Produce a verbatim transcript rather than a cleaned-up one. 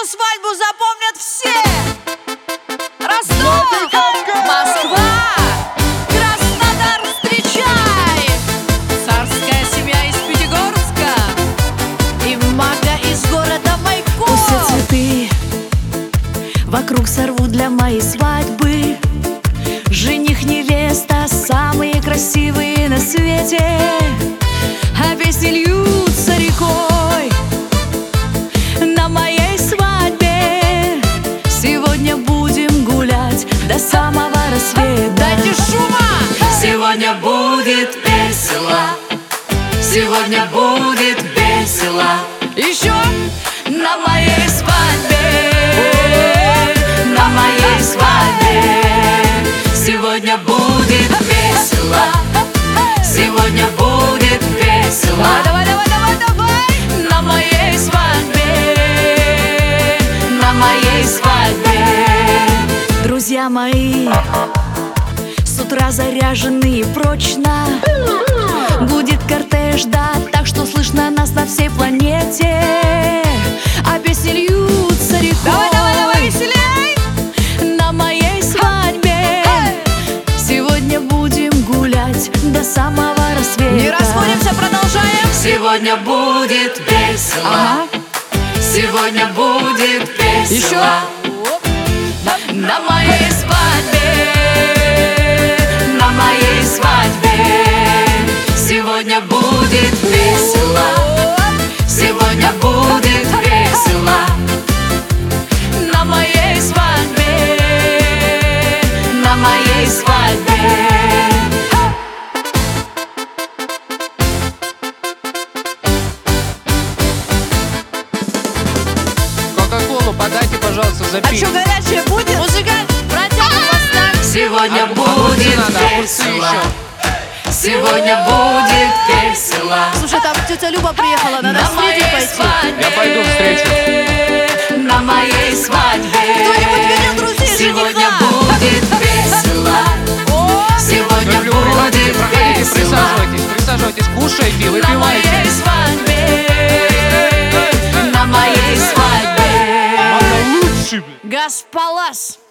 эту свадьбу запомнят все. Ростов, Москва, Краснодар, встречай! Царская семья из Пятигорска и мага из города Майкоп. Все цветы вокруг сорву для моей свадьбы. Жених, невеста, самые красивые на свете. А песни льются рекой на моей свадьбе. Сегодня будем гулять до самого рассвета. Дайте шума! Сегодня будет весело, сегодня будет весело. Еще На моей свадьбе, на моей свадьбе. Сегодня будет весело, сегодня будет весело. давай, давай, давай, давай! На моей свадьбе, на моей свадьбе. Друзья мои, с утра заряжены прочно. Гудит кортеж, да, так что слышно нас на всей планете. А песни льются рекой. Давай, давай, давай, веселей! На моей свадьбе сегодня будем гулять до самого рассвета. Не расходимся, продолжаем. Сегодня будет весело, Ага. сегодня будет весело. Еще. На моей свадьбе, на моей свадьбе. Сегодня будет весело, сегодня будет весело. На моей свадьбе, на моей свадьбе. Кока-колу подайте, пожалуйста, А запить. что, горячее будет? Музыкант, протягивай поставь. Сегодня А огурцы будет надо, огурцы весело, еще. сегодня будет весело. Слушай, там тетя Люба приехала, надо На встретить моей пойти. свадьбе, Я пойду встречу. на моей свадьбе. Кто-нибудь видел друзей Сегодня жениха? будет весело, О, сегодня Люблю, приходите, будет проходите, весело. присаживайтесь, присаживайтесь, кушайте, На выпивайте. моей свадьбе, на моей свадьбе. Мама лучше. Гаспалас.